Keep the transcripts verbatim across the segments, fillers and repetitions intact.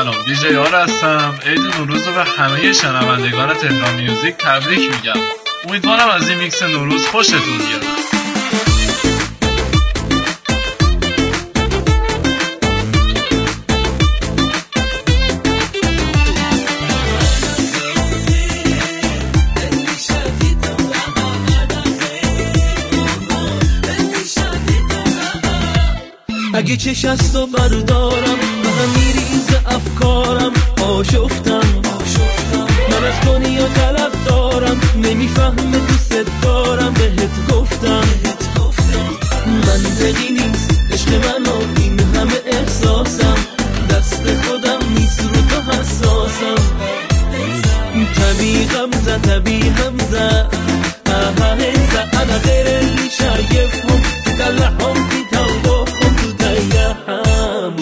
سلام، دیجی آر هستم. عید نوروز رو به همه شنوندگان تهران میوزیک تبریک میگم. امیدوارم از این میکس نوروز خوشتون بیاد. اگه چش از تو بردارم به هم میریز افکارم، آشفتم من از دنیا طلب دارم، نمیفهمه دوست دارم، بهت گفتم منطقی نیست عشق من و این همه احساسم، دست خودم نیست رو تو حساسم، طبیعی غمزه طبیعی همزه آها هزه انا غير اللي شايفهم تدلعهم في توبهم تضيعهم.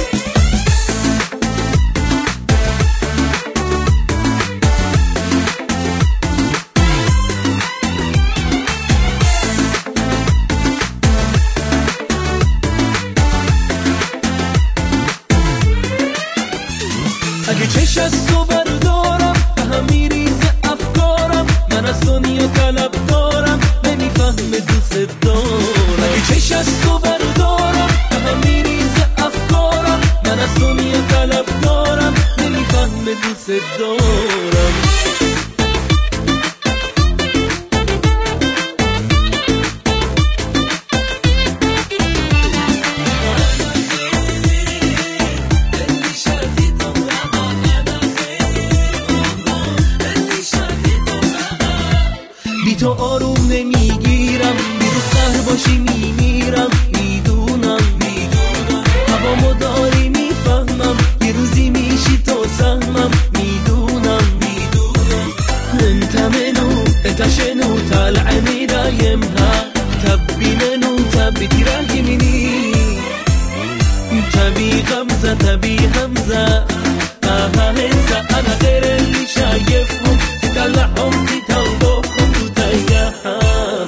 اگه چش از تو بردارم به هم میریزه افکارم، من از دنیا طلب دارم، نمیفهمه دوست دارم. اگه چش از تو بردارم به هم میریزه افکارم، من از دنیا طلب دارم، نمیفهمه دوست دارم. بی تو آروم نمیگیرم، بیروز قهر باشی میمیرم، میدونم هوامو داری میفهمم، یه روزی میشی تو سهمم، میدونم انت منو اتشنو طالعني دايمها تبيننو تبي تراهمني تبي غمزة تبي همزة آها هزة أنا غير اللي شايفهم تطلعهم في توبهم تضيعهم.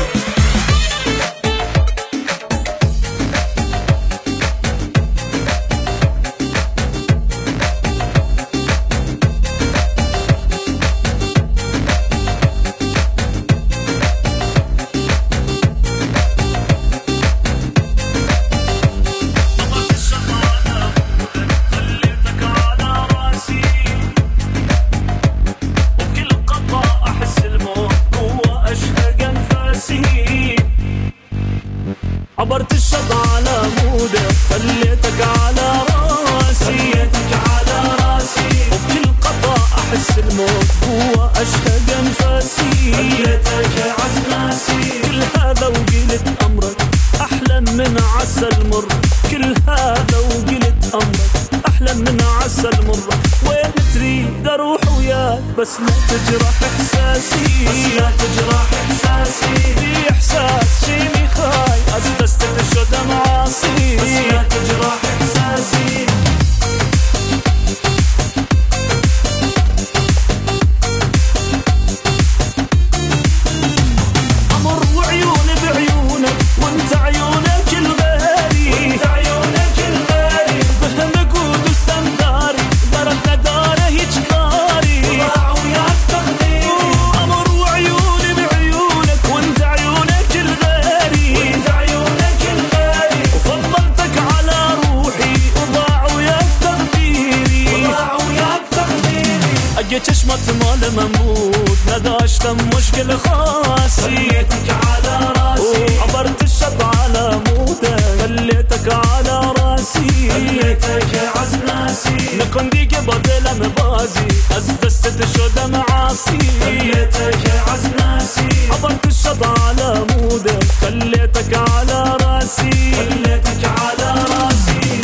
عبرت الشط على مودة خليتك على راسي خليتك على راسي وبكل قطع أحس الموت هو أشهق أنفاسي خليتك عزناسي كل هذا وقلت أمرك أحلى من عسل مر كل هذا وقلت أمرك أحلى من عسل مر وين تريد أروح وياك بس لا تجرح إحساسي بس لا تجرح إحساسي في إحساس شيني خاي أزدست تشد معاصي بس لا تجرح إحساسي. أمر وعيوني بعيونك وانت عيونك الغالي وانت عيونك الغالي بهمك ودوس أمداري ضربنا داره هجكاري وضاع وياك تقديري. أمر وعيوني بعيونك وانت عيونك الغالي وانت عيونك الغالي وفضلتك على روحي وضاع وياك تقديري وضاع وياك تقديري. أجيت شمت مال مموت نداشتم مشكلة خاصي خليتك على راسي عبرت الشط على مودة خليتك على راسي خليتك عزناسي نكون ديك بدل مبازي أزدست تشد معاصي خليتك عزناسي عبرت الشط على مودة خليتك على راسي خليتك على راسي.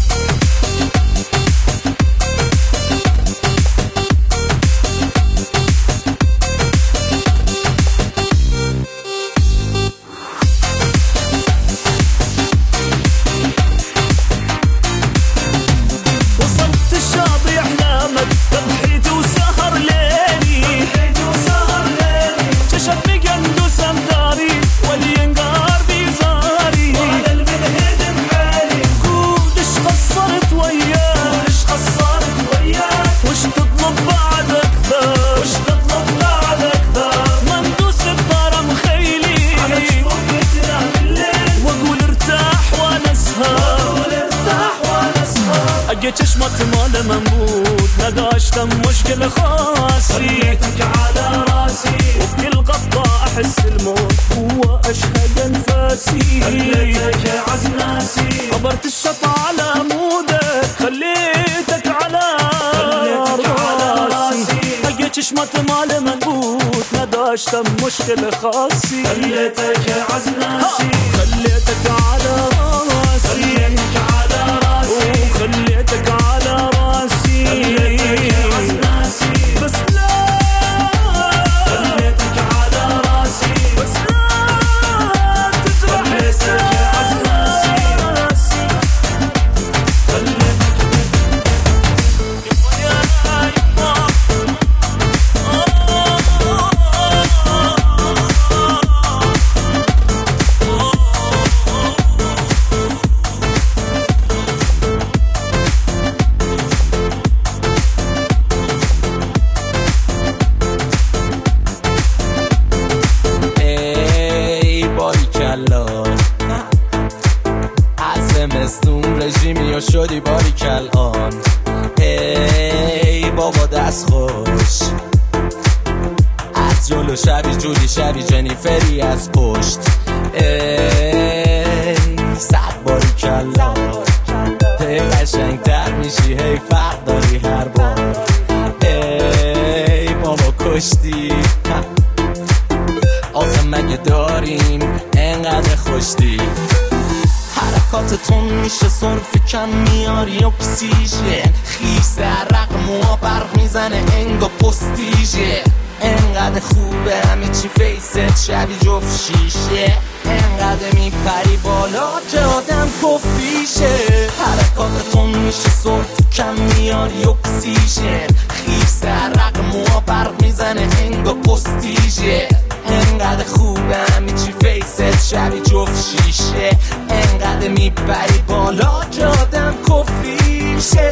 وصلت الشاطئ أحلامك تضحيت وسهر ليلي تضحيت وسهر ليلي ششت بقندوس أمداري ولي ينقار بيزاري اگه چشمات مال من بود نداشتم مشکل خاصی خليتك على راسي وبكل قطة احس الموت هو اشهد انفاسي خليتك عز ناسي قبرت الشط على مودك خليتك على راسي اگه چشمات مال من بود نداشتم مشکل خاصی خليتك عز ناسي خليتك على راسي خليتك على راسي وخليتك على راسي خليتك عز ناسي بس لا خليتك على راسي بس لا تجرح خليتك عز ناسي خليتك يا يما رژیمی و شدی باریکل آن ای بابا دست خوش از جلو شبی جولی شبی جنیفری از پشت ای صد باریکل هی قشنگ تر میشی هی فرق داری هر بار ای بابا کشتی آخه مگه داریم انقدر خوشتی حرکاتتون میشه صرف کم میاری اکسیژن خیس در رقم و برق میزنه انگا پستیژه انقدر خوبه همه چی فیست شبی جفت شیشه انقدر میپری بالا که آدم کفیشه حرکاتتون میشه صرف کم میاری اکسیژن خیس در رقم و برق میزنه انگا پستیژه انقدر خوبه همه چی فیست شبی جفت شیشه انقدر میپری بالا که آدم کفیشه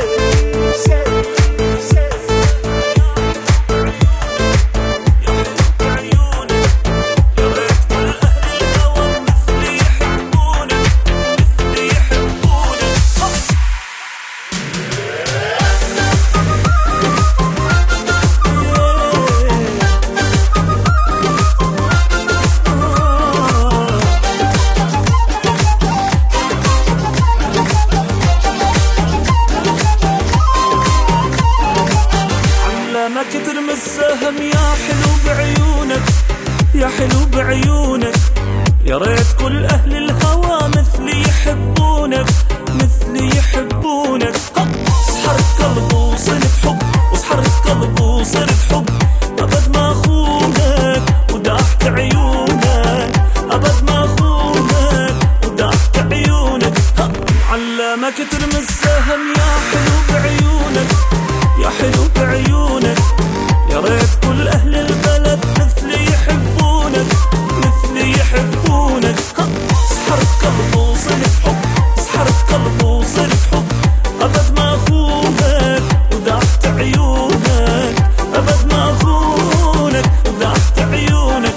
السهم يا حلو بعيونك يا حلو بعيونك يا ريت كل أهل الهوى مثلي يحبونك مثلي يحبونك سحرت قلبي وصرت حب وسحرت قلبي وصرت حب أبد ما أخونك وداحت عيونك أبد ما أخونك وداحت عيونك علمك ترمي السهم يا حلو بعيونك يا حلو بعيونك يا ريت كل أهل البلد مثلي يحبونك مثلي يحبونك سحرت قلبي وصرت حب سحرت قلبي وصرت حب أبد ما أخونك وداحت عيونك أبد ما أخونك وداحت عيونك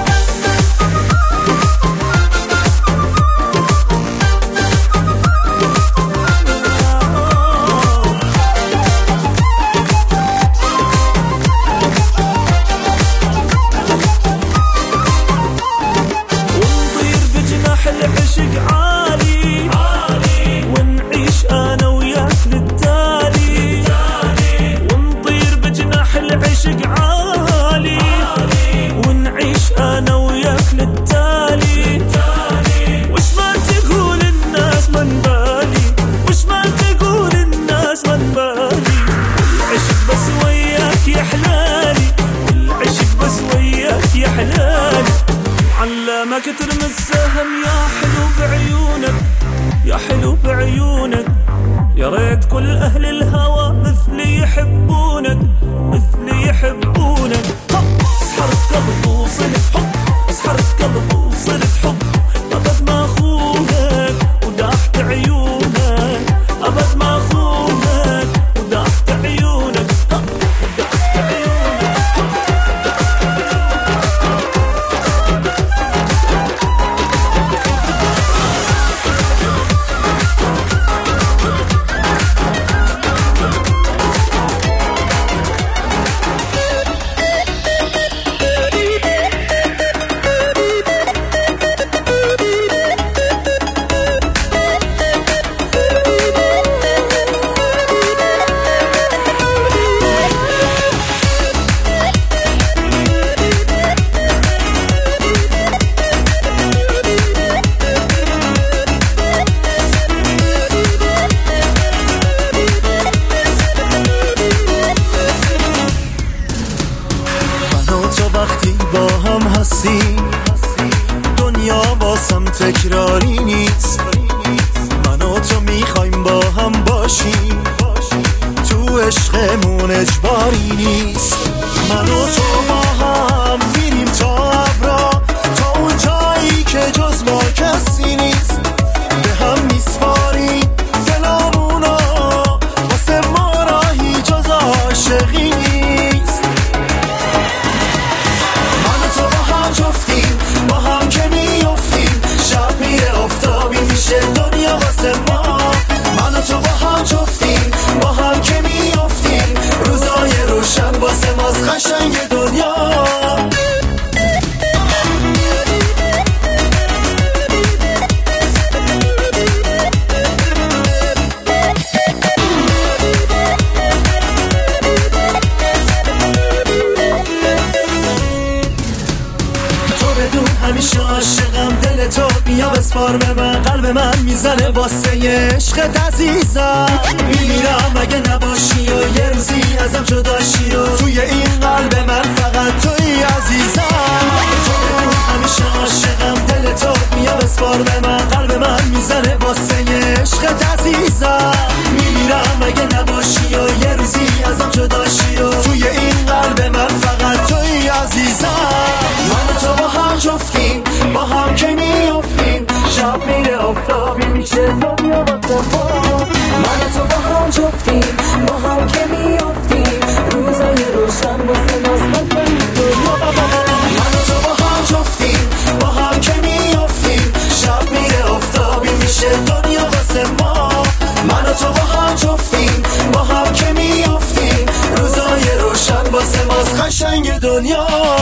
العشق عالي عالي ونعيش انا وياك للتالي ونطير بجناح العشق عالي ونعيش انا وياك للتالي وش ما تقول الناس من بالي وش ما تقول الناس من بالي العشق بس وياك يا حلالي العشق بس وياك يا حلالي علمك ترمي السهم يا حلو بعيونك يا حلو بعيونك يا ريت كل أهل الهوى مثلي يحبونك مثلي يحبونك سحرت قلبي وصرت حب سحرت قلبي وصرت حب أبد ما أخونك وداحت عيونك أبد ما أخونك وداحت عيونك وداحت عيونك هستی دنیا واسم تکراری نیست من و تو میخوایم با هم باشیم تو عشقمون اجباری نیست من و تو با هم میریم تا ابرا تا اون جایی که جز ما کسی نیست به هم میسپاریم دلامونو واسه ما راهی جز عاشقی نیست من و تو با هم جفتیم با هم که میافتیم شب میره آفتابی میشه دنیا واسه ما من و تو با هم جفتیم با هم که میافتیم روزای روشن واسه ماست قشنگ دنیا همیشه عاشقم دل تو بیا بسپار به من قلب من میزنه واسه عشقت عزیزم میمیرم اگه نباشی و یه روزی ازم جداشی و توی این قلب من فقط توی عزیزم تو همیشه عاشقم دل تو بیا بسپار به من قلب من میزنه واسه عشقت عزیزم میمیرم اگه نباشی و یه روزی ازم جداشی و توی این قلب من فقط توی عزیزم من و تو با هم جفتیم با هم که میافتیم شب میره آفتابی میشه دنیا واسه ما من و تو با هم جفتیم با هم که میافتیم روزای روشن واسه ماست من و تو با هم جفتیم با هم که میافتیم شب میره آفتابی میشه دنیا واسه ما من و تو با هم جفتیم با هم که میافتیم روزای روشن واسه ماست قشنگ دنیا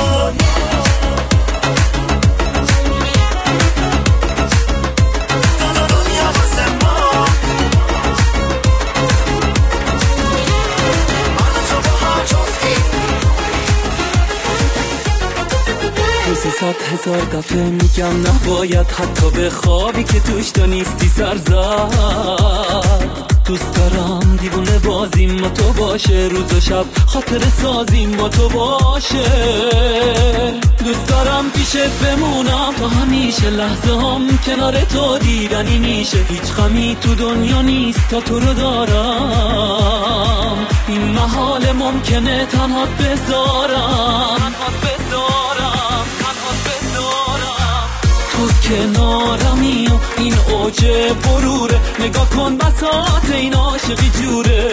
صد هزار دفعه میگم نباید حتی به خوابی که توش تو نیستی سر زد دوست دارم دیوونه بازیم با تو باشه روز و شب خاطر سازیم با تو باشه دوست دارم پیشت بمونم تا همیشه لحظه هم کنار تو دیدنی میشه هیچ غمی تو دنیا نیست تا تو رو دارم این محال ممکنه تنها بذارم تنها بذارم تو کنارمی و این اوج بروره نگاه کن بساط این عاشقی جوره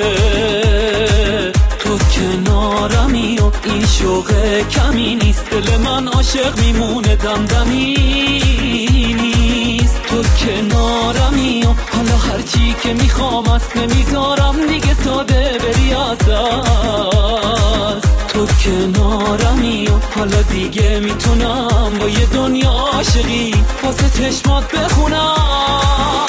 تو کنارمی و این شوق کمی نیست دل من عاشق میمونه دمدمی نیست تو کنارمی و حالا هرچی که میخوام است نمیذارم دیگه ساده بری از دست تو کنارمی و حالا دیگه میتونم با یه دنیا عاشقی واسه چشمات بخونم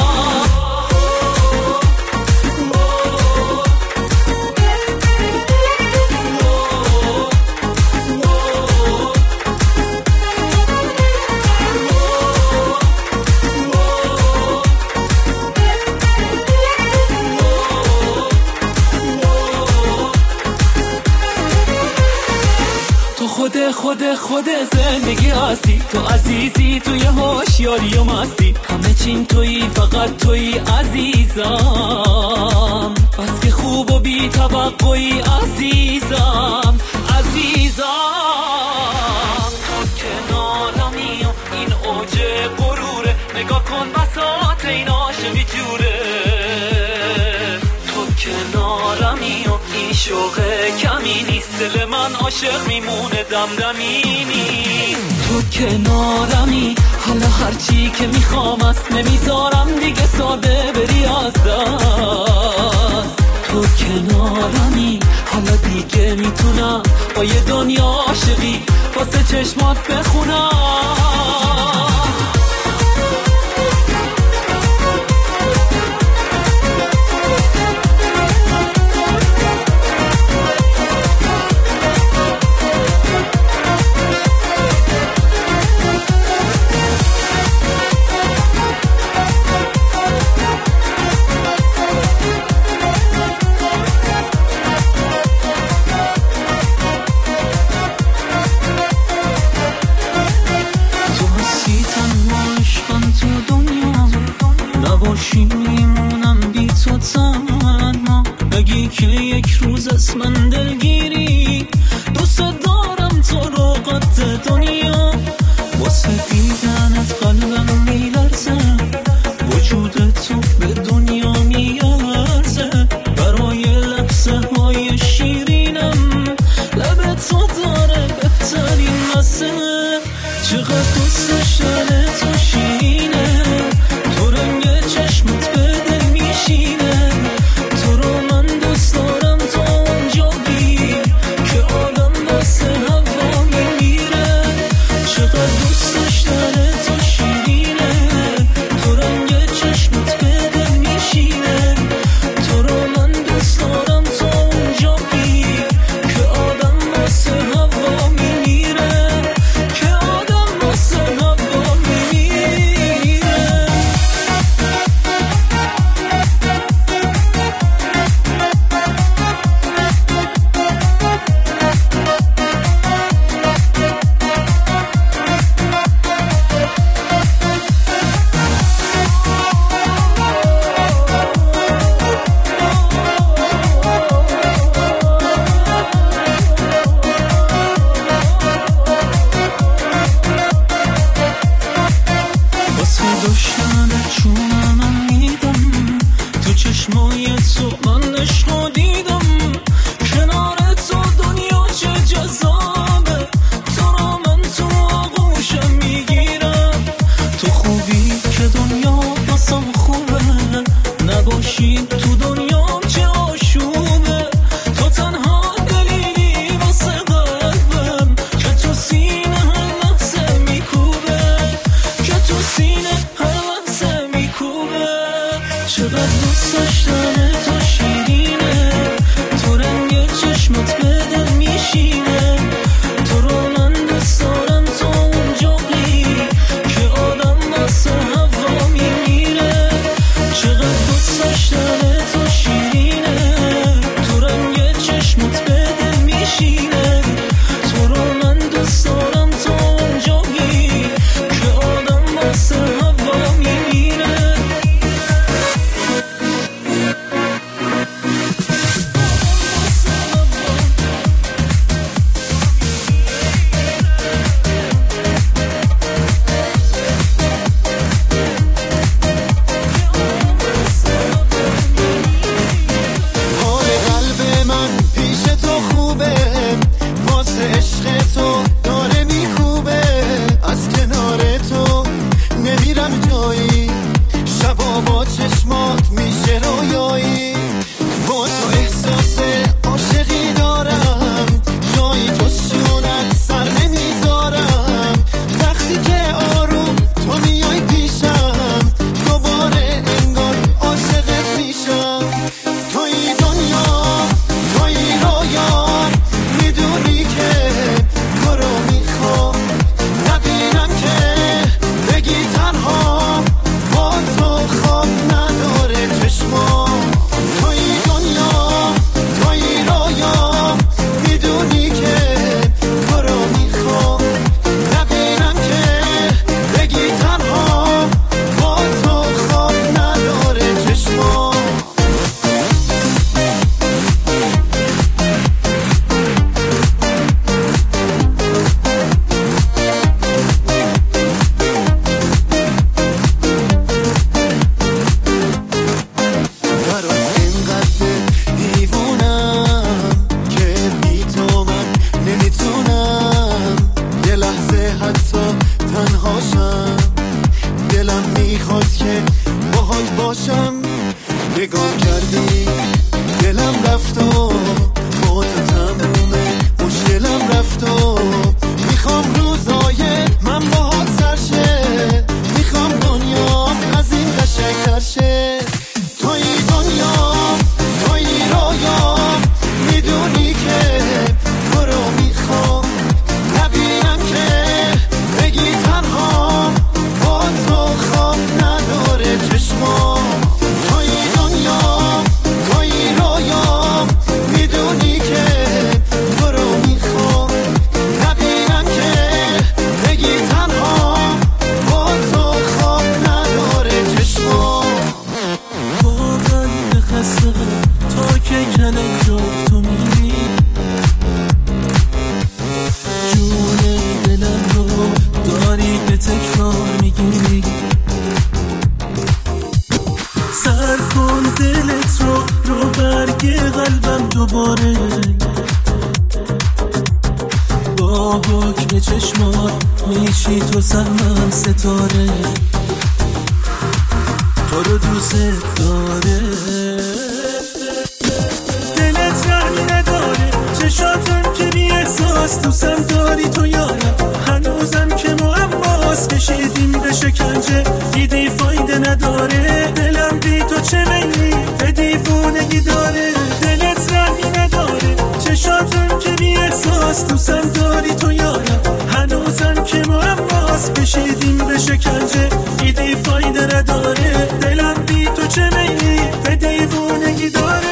خود خود خود زندگی هستی تو عزیزی توی هوشیاری و مستی همه چیم توی فقط توی عزیزم بس که خوب و بی توقعی عزیزم عزیزم تو کنارمی و این اوج غروره نگاه کن بساط این عاشقی جوره تو کنارمی و این شوق کمی نیست دل من عاشق میمونه دمدمی نیست تو کنارمی حالا هرچی که میخوام است نمیذارم دیگه ساده بری از دست تو کنارمی حالا دیگه میتونم با یه دنیا عاشقی واسه چشمات بخونم که یک روز از من دلگیری. دوست دارم تو رو قد دنیا، واسه دیدنت قلبم میلرزه، وجود تو به دنیا میارزه. برای لحظه های شیرینم لب تو داره بهترین مزه. چقدر دوست داشتن تو شیرینه، تو رنگ چشمت به دل میشینه. تو رو من دوست دارم تا اونجا گیر که آدم واسه هوا میمیره. چقدر دوست داشتن تو شیرینه. میزنه جا تو میری، جون دلم رو داری به تکرار میگیری. سر کن دلت رو رو برگ قلبم دوباره، با حکم چشمات میشی تو سهمم ستاره، تو رو دوست داره. دلت رحمی نداره، چشاتم که بی احساس، دوستم داری تو یارم، هنوزم که معماست، کشیدیم به شکنجه دیدی فایده نداره، دلم بی تو چه میلی به دیوونگی داره. دلت رحمی نداره، چشاتم که بی احساس، دوستم داری تو یارم، هنوزم که معماست، کشیدیم به شکنجه دیدی فایده نداره، دلم بی تو چه میلی به دیوونگی داره.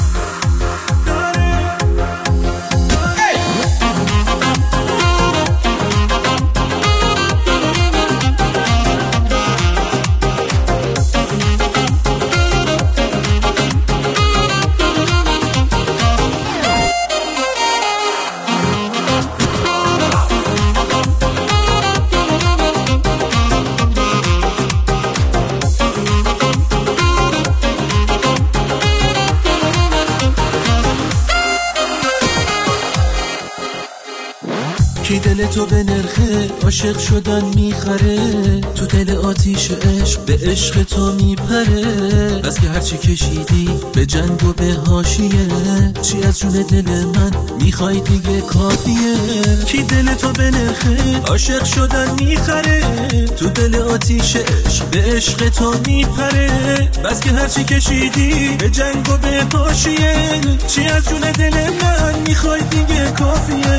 کی دل تو به نرخه عاشق شدن میخره، تو دل آتیش عشق به عشق تو میپره، بس که هرچی کشیدی به جنگ و به حاشیه، چی از جون دل من میخوای دیگه کافیه. کی دل تو به نرخه عاشق شدن میخره، تو دل آتیش عشق به عشق تو میپره، بس که هرچی کشیدی به جنگ و به حاشیه، چی از جون دل من میخوای دیگه کافیه.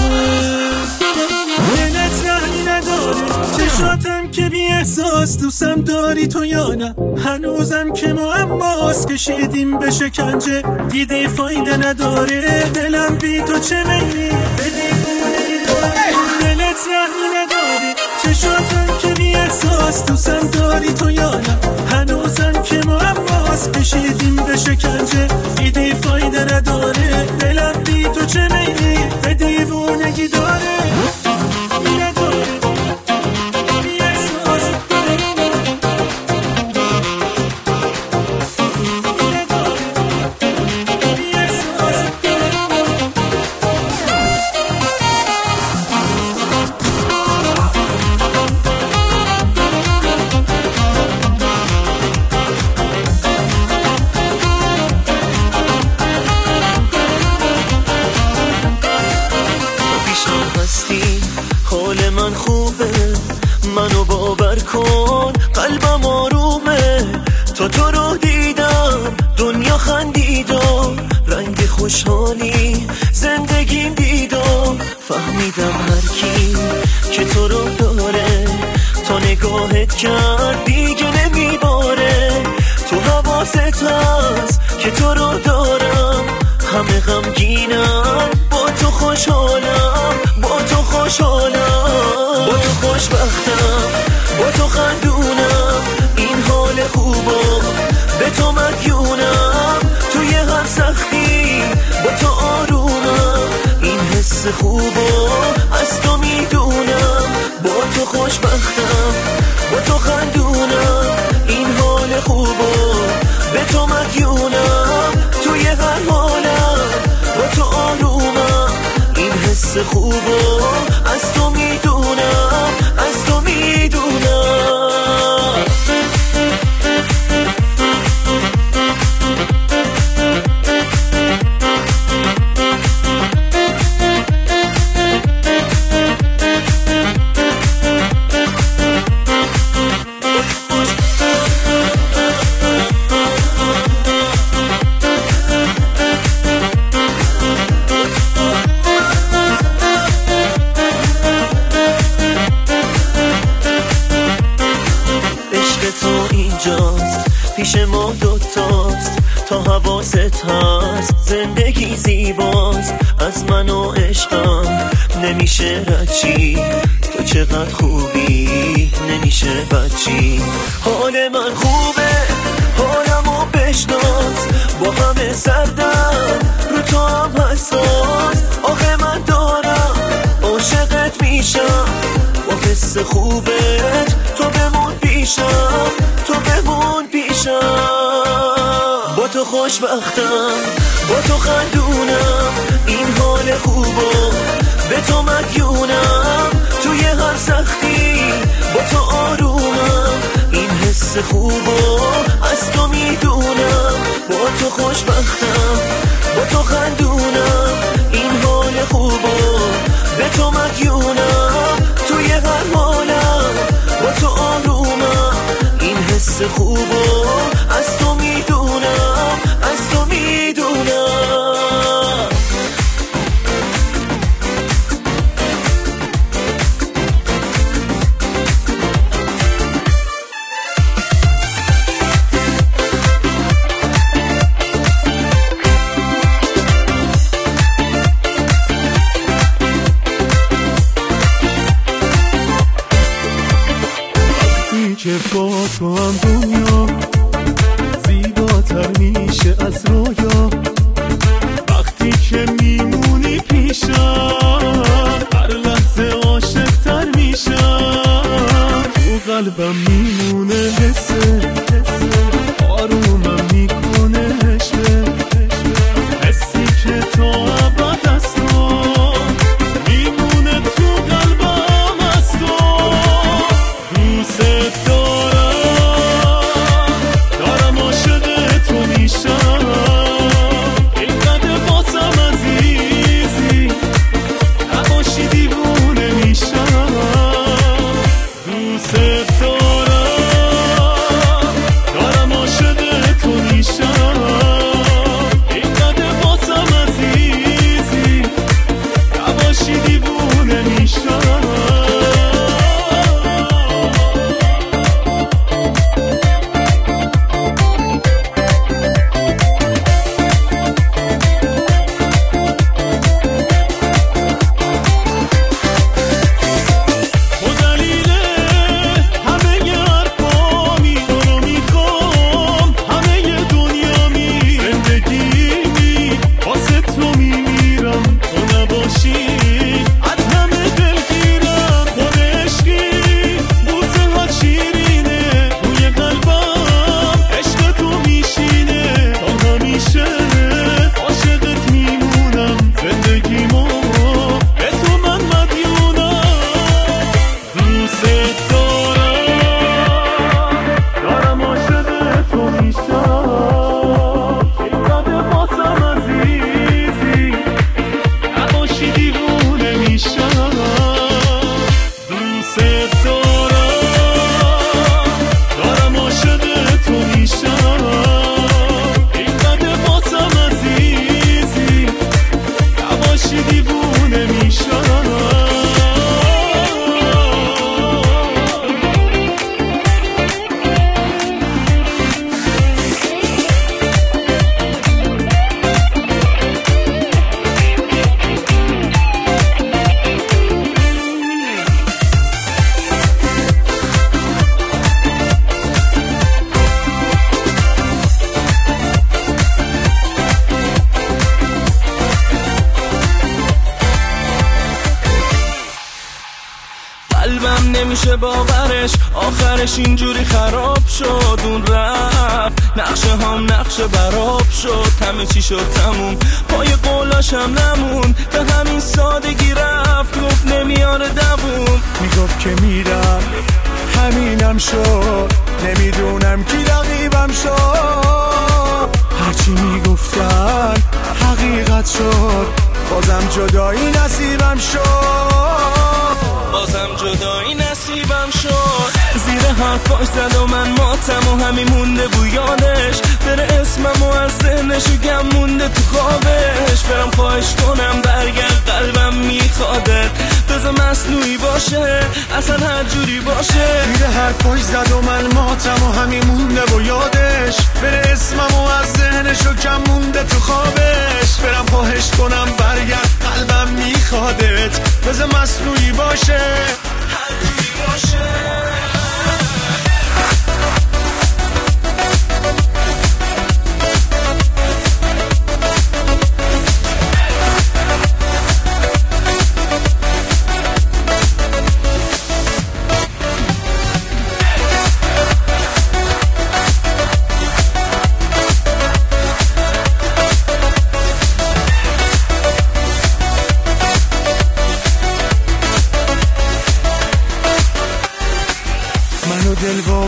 دلت رحمی نداره، چشاتم که بی احساس، دوستم داری تو یا نه، هنوزم که معماست، کشیدیم به شکنجه دیدی فایده نداره، دلم بی تو چه میلی به دیوونگی داره. دلت رحمی نداره، چشاتم که بی احساس، دوستم داری تو یا نه، هنوزم که معماست، کشیدیم به شکنجه دیدی فایده نداره، دلم بی تو چه میلی به دیوونگی داره. حال من خوبه، منو باور کن، قلبم آرومه، تا تو رو دیدم دنیا خندیدم، رنگ خوشحالی زندگیم دیدم، فهمیدم هر کی که تو رو داره، تا نگاهت کرد دیگه نمیباره، تو حواست هست که تو رو دارم، همه غمگینم با تو خوشحالم، با تو خوشحالم، با تو خوشبختم، با تو خندونم، این حال خوبا به تو مدیونم، توی هر سختی با تو آرومم، این حس خوبا از تو میدونم، با تو خوشبختم، با تو خندونم، این حال خوبا به تو مدیونم، توی هر حالم با تو آرومم، این حس خوبا از تو میدونم، از تو میدونم. پیش ما دوتاست، تا حواست هست، زندگی زیباست، از من و عشقم نمیشه رچی، تو چقدر خوبی نمیشه بچی، حال من خوبه، حالمو بشناس، با همه سردم حس خوبت تو بمون پیشم، تو بمون پیشم. با تو خوشبختم، با تو خندونم، این حال خوبو به تو مدیونم. توی هر سختی با تو آرومم، این حس خوبو از تو میدونم. با تو خوشبختم، با تو خندونم، این حال خوبو به تو مدیونم. توی هر حالم با تو آرومم، این حس خوبو از تو میدونم، از تو میدونم. که با تو هم دنیا زیباتر میشه از رویا. وقتی که میمونی پیشم هر لحظه عاشق‌تر میشم. تو قلبم میمونه حسه، آرومم میکنه عشقه، حسی که تا ابد از تو میمونه تو قلبم از تو. دوست نمیشه باورش، آخرش اینجوری خراب شد. اون رفت نقشه هم نقشه براب شد، همه چی شد تموم، پای قولاش هم نمون. به همین سادگی رفت، گفت نمیاره دووم. میگفت که میرم همینم شد، نمیدونم کی رقیبم شد. هرچی میگفتن حقیقت شد، بازم جدایی نصیبم شد، بازم جدایی نصیبم شد. زیر حرفاش زد و من ماتم و همین مونده بو یادش، بره اسمم و از ذهنش و گم مونده تو خوابش. برم خواهش کنم برگرد، قلبم میخوادت، بذار مصنوعی باشه، اصلا هر جوری باشه. زیر حرفاش زد و من ماتم و همین مونده بو یادش، بره اسمم و از ذهنش و گم مونده تو خوابش. برم خواهش کنم برگرد، قلبم میخوادت، بذار مصنوعی باشه، هر جوری باشه.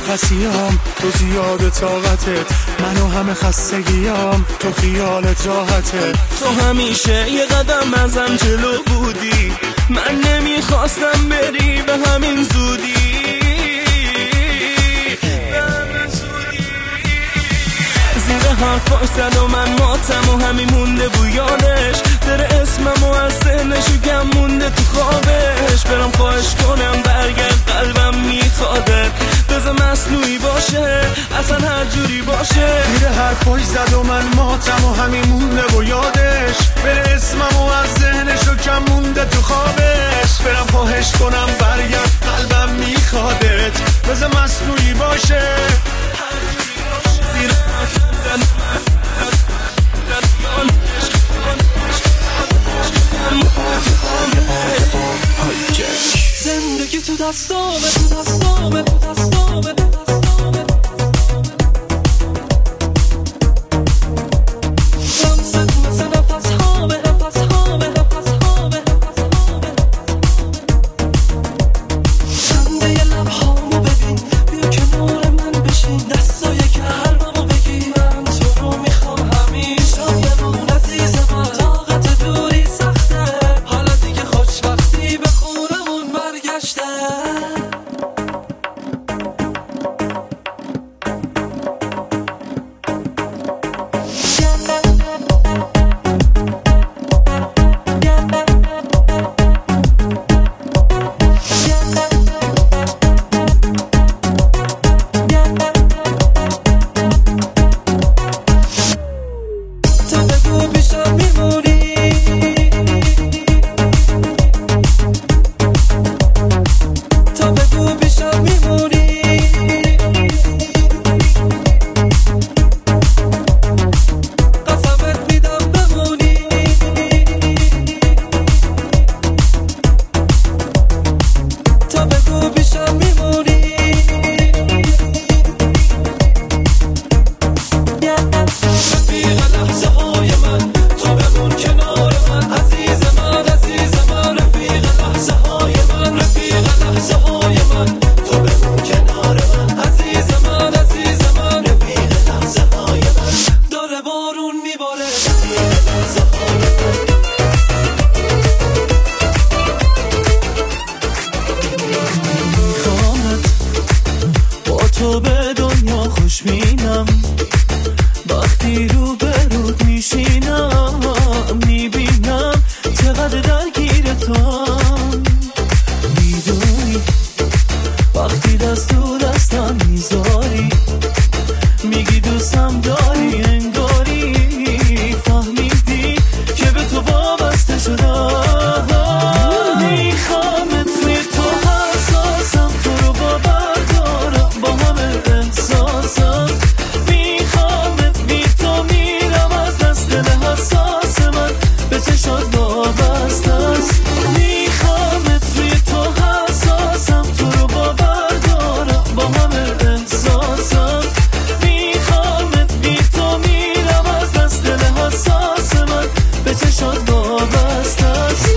نفسیام تو زیاد طاقتت، منو همه خستگیام تو خیالت راحته. تو همیشه یه قدم ازم جلو بودی، من نمیخواستم بری به همین زودی. زیر حرفا زد و من ماتم و همین مونده بو یادش، داره اسمم و از ذهنش گم مونده تو خوابش. برم خواهش کنم برگرد قلبم میخوادت، بذار مصنوعی باشه اصلا هر جوری باشه. زیر حرفاش زد و من ماتم و همین مونده بو یادش، بره اسمم و از ذهنش گم مونده تو خوابش. برم خواهش کنم برگرد قلبم میخوادت، بذار مصنوعی باشه. زیر زندگی تو دستامه تو دستامه تو دستامه لمست مثل نفس هامه نفس هامه نفس هامه خنده لبهامو ببین، بیا کنار من بشین، دستای گرممو بگیر، من تو رو میخوام همیشه بمون عزیز من. طاقت دوری سخته، حالا دیگه خوشبختی به خونمون برگشته. تو بگو پیشم میمونی، تو بگو پیشم میمونی، قسمت میدم بمونی. تو بگو پیشم میمونی، رفیق لحظه های من، تو بمون کنار من عزیز من عزیز من. رفیق لحظه های من، رفیق لحظه های من، تو بمون کنار من عزیز من عزیز من. رفیق لحظه های من، داره بارون میباره. رفیق لحظه های من، میخوامت با تو به دنیا خوش بینم، وقتی رو به رود میشینم میبینم چقدر درگیر تو. میدونی وقتی دست تو دستم میذاری، میگی دوستم داری، انگاری فهمیدی که به تو وابسته شدم. میخوامت توی تو حساسم، تو رو باور دارم با همه احساسم. میخوامت بی تو میرم از دست دل حساس من، به چشات وابسته است. میخوامت توی تو حساسم، تو رو باور دارم با همه احساسم. میخوامت بی تو میرم از دست دل حساس من، به چشات وابسته است.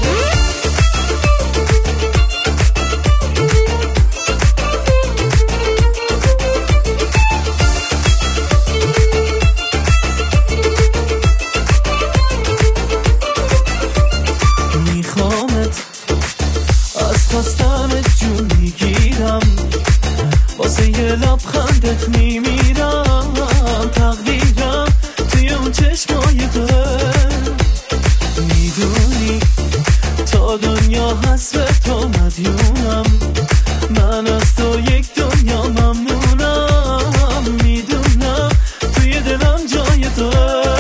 میخوامت از خواستنت جون میگیرم، واسه یه لبخندت میمیرم. تقدیرم توی اون چشمای دل، میدونی تا دنیا هست به تو مدیونم. من از تو یک دنیا ممنونم، میدونم توی دلم جای تو.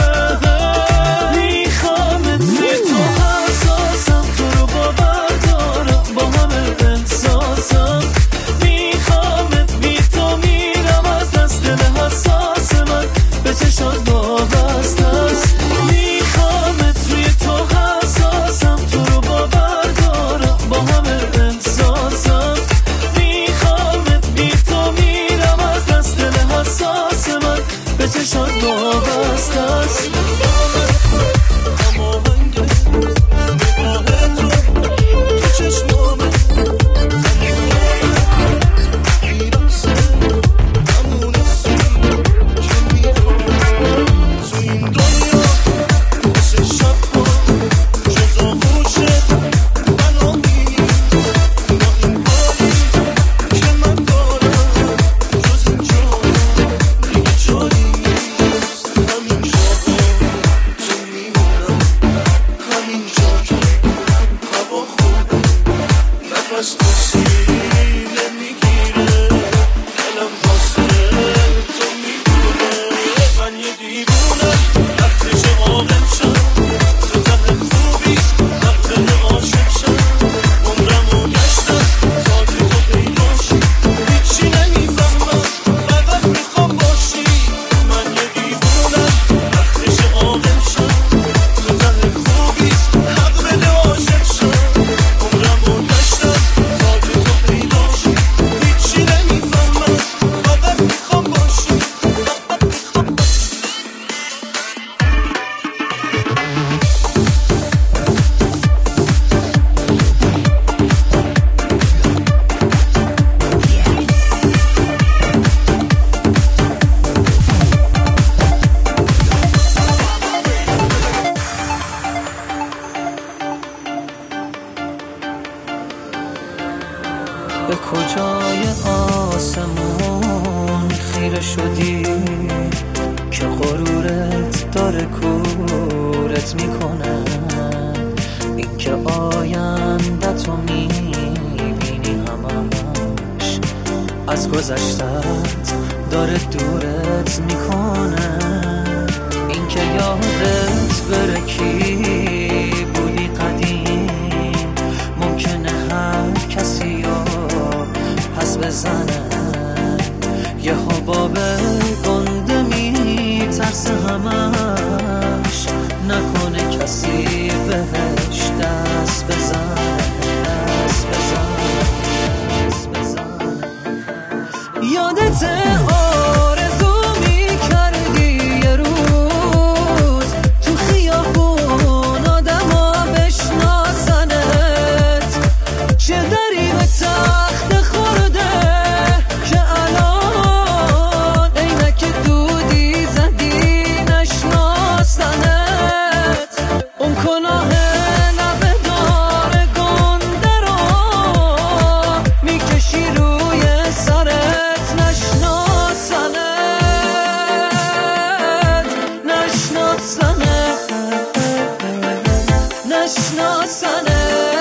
میخوامت توی تو حساسم، تو رو باور دارم با همه احساسم. میخوامت بی تو میرم از دست دل حساس من، به چشات وابسته است. میخوامت توی تو حساسم، تو رو باور دارم با همه احساسم. از تو سینه میگیره دلم واسه تو میدونه من یه دیوونه وقتش عاقل شم تو ته خوبیش وقت عاشق شم عمرمو گشتم تا که تو پیداشی هیچی نمیفهمم فقط میخوام باشی من یه دیوونه وقتش عاقل شم تو ته خوبیش حق بده عاشق شم عمرمو گشتم تا که تو پیداشی هیچی نمیفهمم فقط میخوام باشی فقط میخوام به کجای آسمون خیره شدی که غرورت داره کورت میکنه این که آینده تو میبینی همش از گذشتت داره دورت میکنه این که یادت بره کی بودی قدیم ممکنه هر کسی پس بزنه یه حباب گنده میترسه همش نکنه کسی بهش دست بزنه دست بزنه دست بزنه یادت آرزو میکردی یه روز تو خیابون آدم ها بشناسنت چه داری به تخت خورده که الان عینک دودی زدی نشناسنت اون کلاه لبه دار گنده رو میکشی روی سرت نشناسنت نشناسنت نشناسنت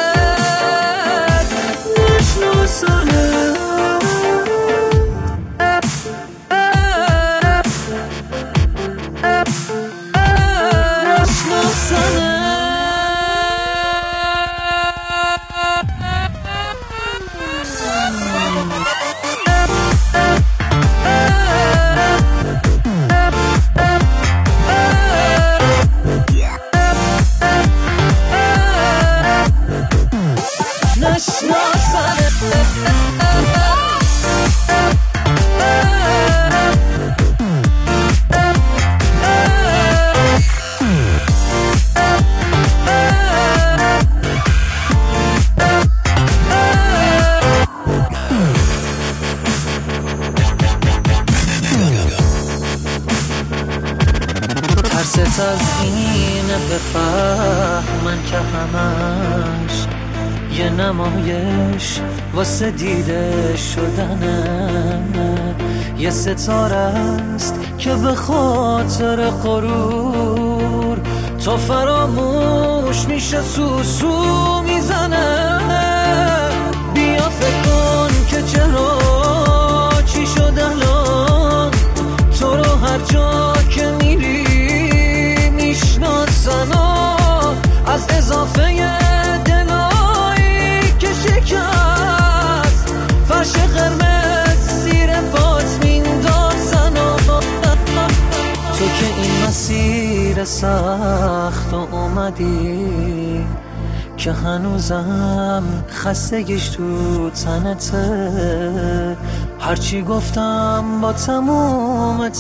ترست از اینه بفهمن که همش یه نمایش واسه دیده شدنه یه ستاره است که به خاطر غرور تو فراموش میشه سوسو میزنه بیا فکر کن که چرا چی شده الان تو رو هر جا که میری میشناسن از اضافه دلایی که شکست فرش قرمز زیر پات میندازن تو که این مسیر سخت و اومدی که هنوزم خستگیش تو تنته هرچی گفتم با تموم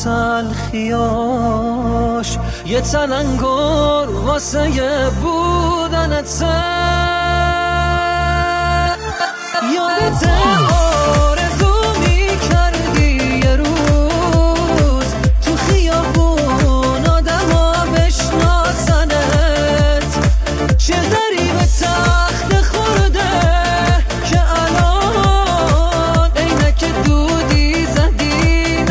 تلخیاش یه تلنگر واسه یه بودنته یادت آرزو میکردی یه روز تو خیابون آدم ها بشناسنت چه داری به تخت خورده که الان عینک دودی زدی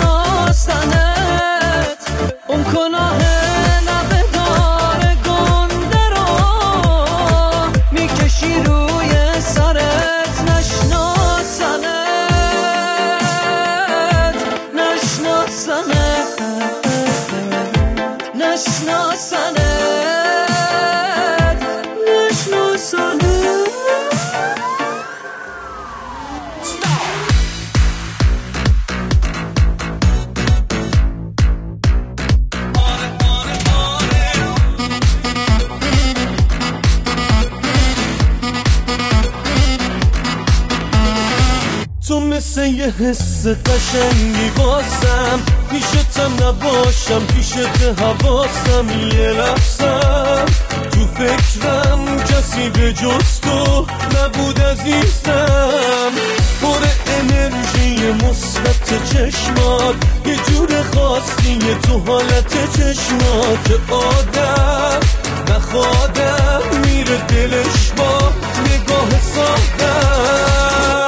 نشناسنت اون کلاه لبه دار گنده رو میکشی روی سرت مثل یه حس قشنگی بازم پیشتم نباشم پیشت حواسم یه لحظم تو فکرم کسی به جز تو نبود عزیزم پر انرژی مثبت چشمات یه جور خاصیه تو حالت چشمات آدم نخوادم میره دلش با نگاه سادم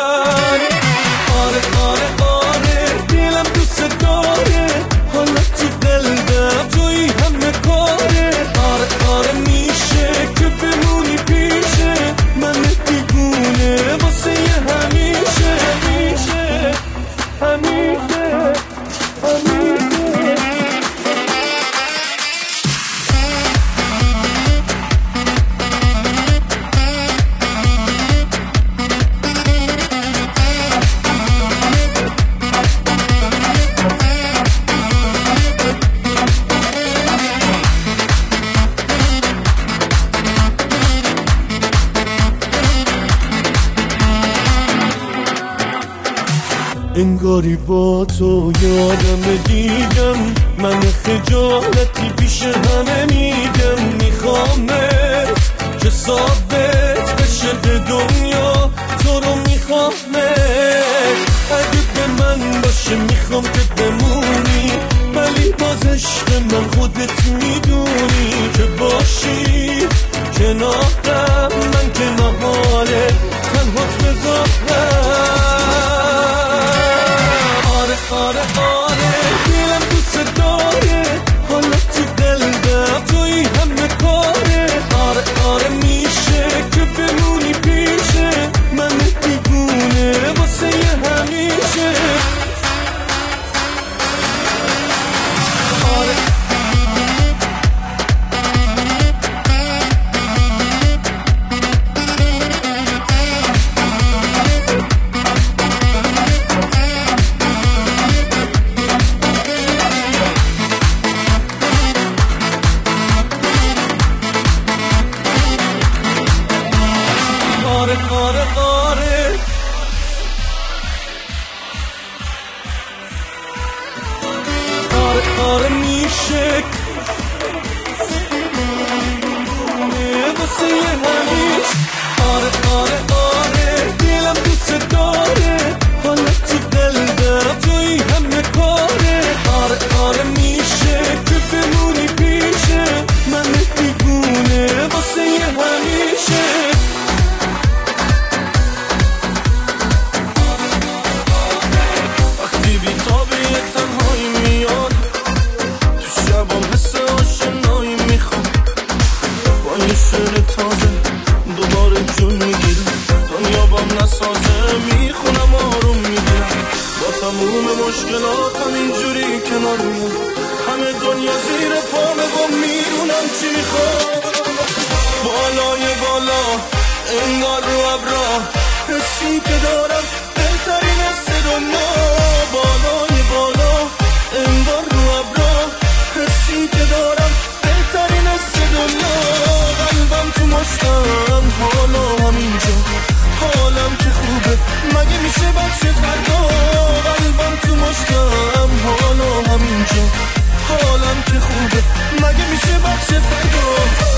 آره آره آره دلم دوست داره حالا تو قلبم توی همه کاره آره آره میشه که بمونی پیشه من دیوونه واسه یه همیشه همیشه همیشه همیشه انگاری با تو یادم دیدم من خجالتی پیش همه میگم میخوامت که ثابت بشه به دنیا تو رو میخوامت اگه به من باشه میخوام که بمونی ولی باز عشق من خودت میدونی که باشی کنارم من که محاله تنهات بذارم آره آره دلم دوست داره حالا تو قلبم توی همه کاره آره آره میشه که بمونی پیشه من دیوونه واسه یه همیشه آره آره آره آره آره میشه واسه یه همیش آره آره آره دلم دوست داره حالا تو قلبم توی همه کاره آره آره میشه که بمونی پیشه من دیوونه واسه یه همیشه تازه دوباره جون میگیرم دنیا بام نسازه میخونم آروم میگیرم با تموم مشکلاتم اینجوری کنار میام همه دنیا زیر پامه و میرونم چی میخوام بالای بالا انگار رو ابرا حسی که دارم بهترین حس دنیا بالای بالا انگار رو ابرا حسی که دارم بهترین حس دنیا قلبم تو مشتم حالا همینجا حالم که خوبه مگه میشه بچه فردا قلبم تو مشتم حالا همینجا حالم که خوبه مگه میشه بچه فردا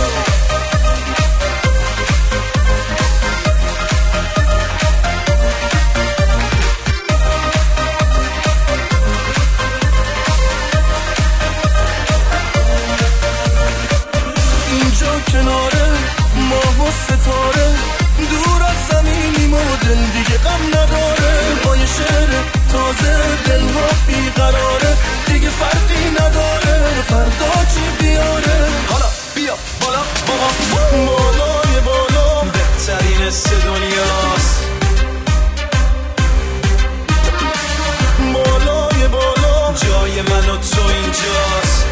کناره ماه و ستاره دور از زمینیم و دل دیگه غم نداره با یه شعر تازه دلها بیقراره دیگه فرقی نداره فردا چی بیاره حالا بیا بالا بابا بالای بالا بهترین حس دنیاست بالای بالا جای من و تو اینجاست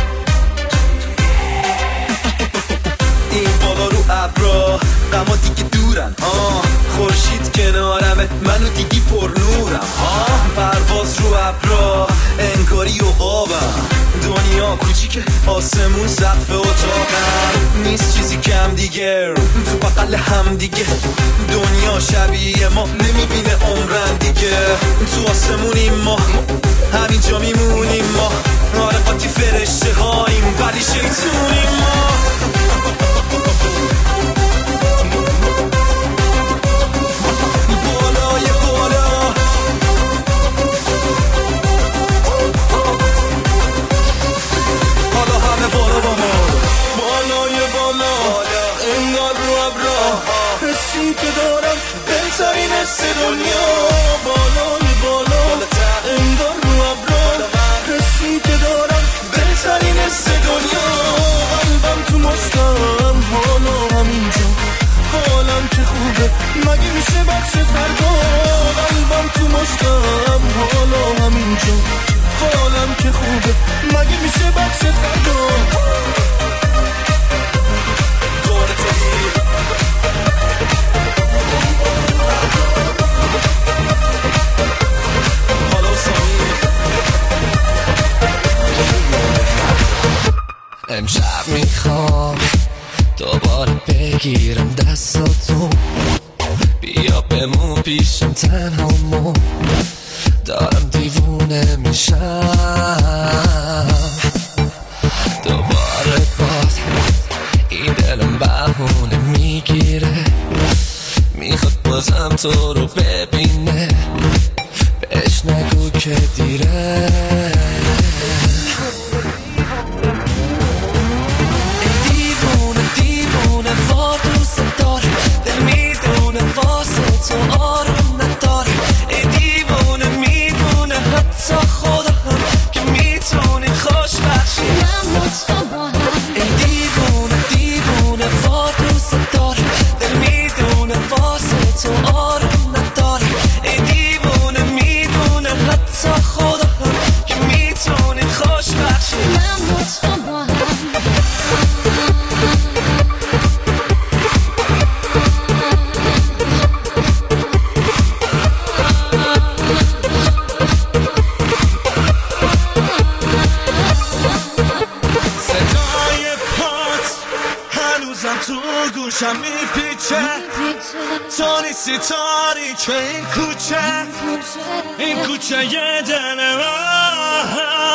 این بالا رو ابرا غما دیگه دورن ها خورشید کنارمه منو دیگی پر نورم ها پرواز رو ابرا انگاری و قابم دنیا کوچیکه آسمون سقف اتاقم نیست چیزی کم دیگه تو بغل هم دیگه دنیا شبیه ما نمیبینه عمرن دیگه تو آسمونیم ما همینجا میمونیم ما آره قاطی فرشته هاییم ولی شیطونیم ما بالای بالا حالا همه بالا با ما بالای بالا انگار رو ابرا حسی که دارم بهترین حس دنیا بالای بالا انگار رو ابرا حسی که دارم بهترین حس دنیا قلبم تو مشتم حالا همینجا حالم که خوبه مگه میشه بچه فردا قلبم تو مشتم حالا همینجا حالم که خوبه مگه میشه بچه فردا دور تهی حالا سامی امشب میخوام دوباره بگیرم دستاتو بیا بمون پیشم تنهامو دارم دیوونه میشم دوباره باز این دلم بهونه میگیره میخواد بازم تو رو ببینه بهش نگو که دیره دیوونه دیوونه وار دوست داره دل میدونه واسه تو آروم نداره ای دیوونه میدونه حتی خدا هم که میتونی خوش بخشی ای دیوونه دیوونه وار دوست داره دل میدونه واسه تو آروم نداره ای دیوونه میدونه حتی خدا هم که میتونی خوش بخشی تو گوشم میپیچه تو نیستی تاریک این کوچه این کوچه یه دل من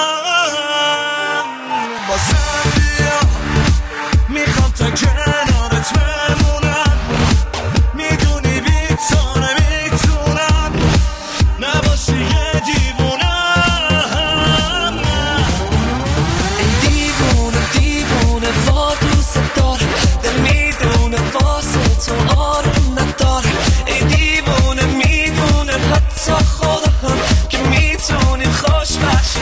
بازم بیا میخوام تا کنارت بمونم میدونی بی تو نمیتونم نباشی یه دیوونم ای دیوونه دیوونه وار دوست داره دل میدونه واسه تو آروم نداره ای دیوونه میدونه حتی خدا هم که میتونی خوش بخشی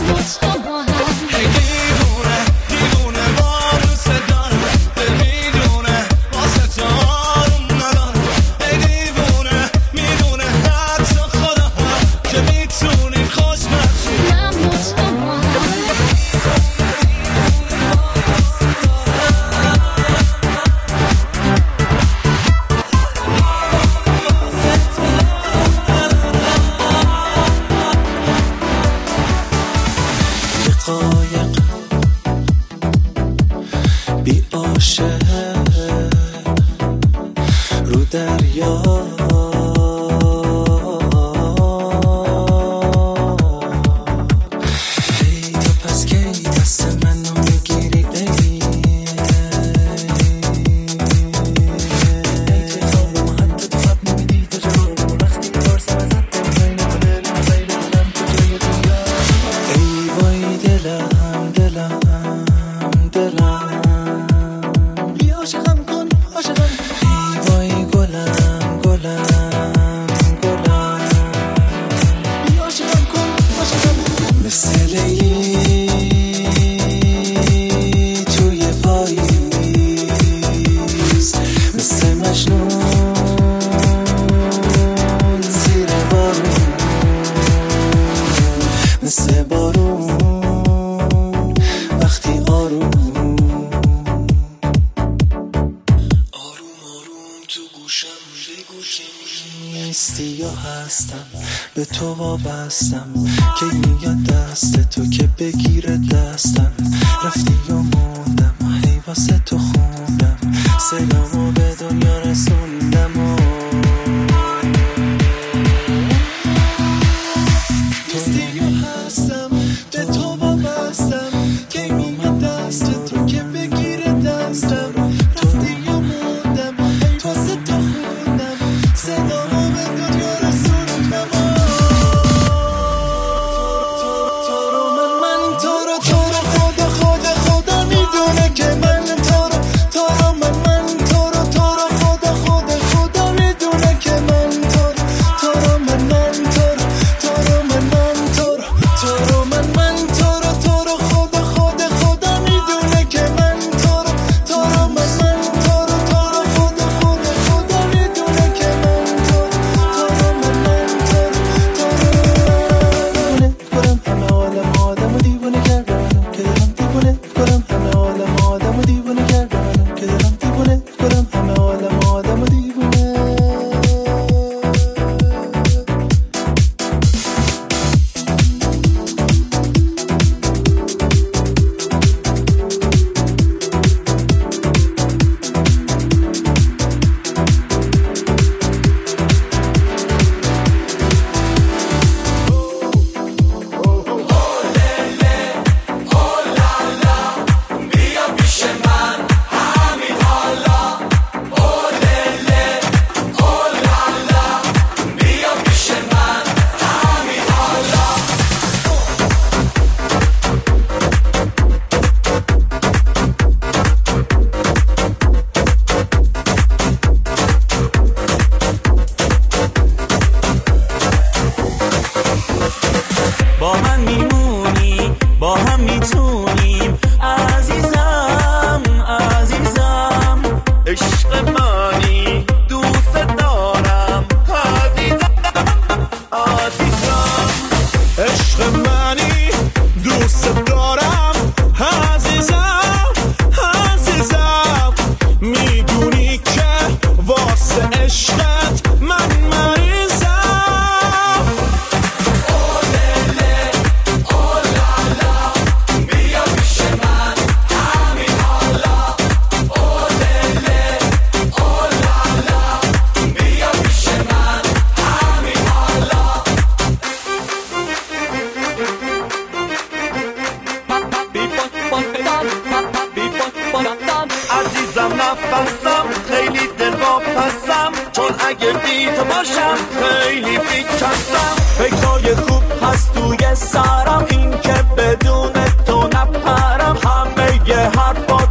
ای دیوونه دیوونه وار دوست داره دل میدونه واسه تو آروم نداره ای دیوونه میدونه حتی خدا هم که میتونی خوش بخشی قایق بی عاشق رو دریا ای تو پس کی دست منو میگیری ای ای تو خانم حتی تو فت نمیدی تو جوانم وقتی پارسم ازت دل نکنه زیر بودم تو جای دنیا ای وای دلم دلم دلم بی عاشقم کن عاشقم ای وای گلم گلم گلم بی عاشقم کن عاشقم مثل لیلی توی پاییز مثل مجنون زیر بارون مثل بارون وقتی آروم آروم آروم تو گوشم بگوشم نیستی یا هستم به تو وابستم که میاد دست تو که بگیره دستم رفتی یا موندم هی واسه تو خوندم صدامو به دنیا رسوندم و دوستی و هستم به تو وابستم که میگه دست تو که بگیره دستم رفتی یا موندم تو صدا خوندم صدامو به دنیا رسوندم تو رو من من تو رو تو رو خدا خدا خدا میدونه که من تو رو تو رو من من تو رو تو رو خدا خدا خدا میدونه که من تو رو تو رو من من تو رو تو رو من من تو رو تو رو من من تو رو تو رو خدا خدا خدا میدونه که من تو رو تو رو من من تو رو تو رو خدا خدا خدا میدونه که من تو رو تو رو من من تو رو تو رو دیوونه کردم منو که دلم دیوونه کردم همه عالم آدمو دیوونه با من میمونی با هم میتونیم عزیزم عزیزم عشق منی دوست دارم عزیزم عزیزم عشق منی دوست دارم عزیزم عزیزم میدونی که واسه عشقت من مریضم عزیزم نفسم خیلی دل واپسم چون اگه بی تو باشم خیلی بیکسم فکرای خوب هست توی سرم این که بدون تو نپرم همه یه حرفا